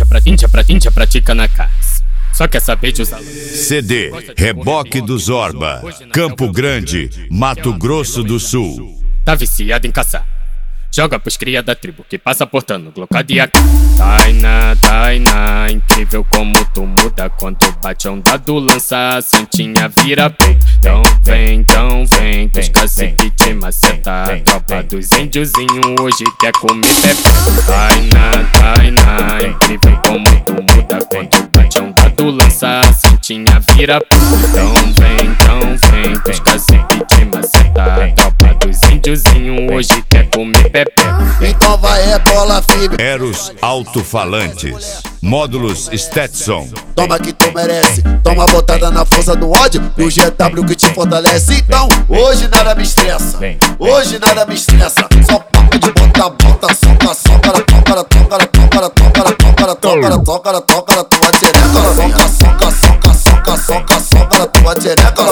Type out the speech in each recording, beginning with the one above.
índia pratica na casa. Só quer saber de usar CD, Reboque do Zorba, Campo Grande, Mato Grosso do Sul. Tá viciado em caçar, joga pros cria da tribo que passa portando glocado e AK. Tainá, incrível como tu muda quando bate a onda do lança, a santinha vira peito. Então vem, que os cacique te maceta. A tropa dos índiozinhos hoje quer comer pepe. Tainá, incrível como tu muda quando bate a onda do lança, a santinha vira peito. Então vem, que os cacique te maceta. A tropa dos índiozinhos hoje quer comer pepe. Então vai rebola, filho. Eros Alto-Falantes, Módulos Stetson. Toma que tu merece, toma botada na força do ódio e o GW que te fortalece. Então, hoje nada me estressa, hoje nada me estressa. Só papo de bota, soca, toca na tua xereca. Soca na tua xereca.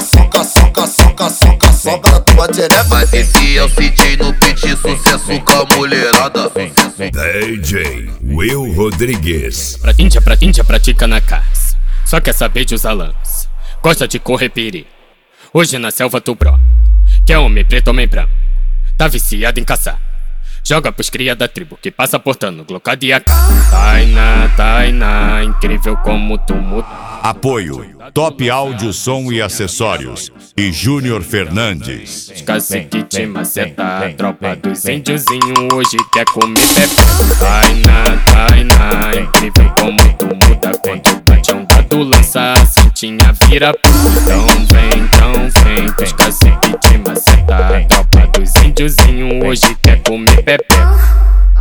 Soca na tua xereca. Mas esse é o CJ no pit, sucesso com a mulherada. DJ Will Rodrigues. Índia pratica na casa, só quer saber de usar lance. Gosta de correr perigo, hoje na selva tu bro. Quer homem preto, homem branco, tá viciado em caçar. Joga pros cria da tribo que passa portando glocado e AK. Tainá, incrível como tu muda. Apoio Top Áudio, Som e Acessórios e Júnior Fernandes. Os cacique te maceta. A tropa dos índiozinhos hoje quer comer pepe. Tainá, incrível como tu muda quando bate a onda do lança, a santinha vira peito. Então vem, que os cacique te maceta. A tropa dos índiozinhos hoje quer comer pepe.